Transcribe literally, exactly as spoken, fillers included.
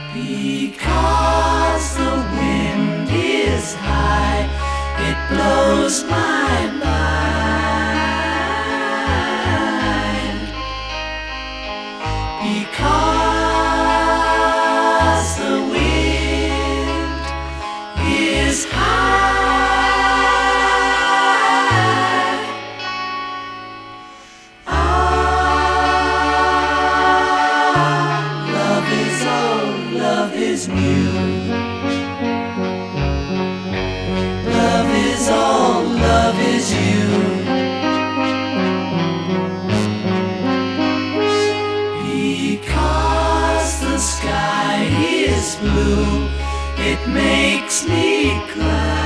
Because the wind is high, it blows my mind. Because the wind is high. Ah, love is old, love is new. Love is all, love is you. Because the sky is blue, it makes me cry.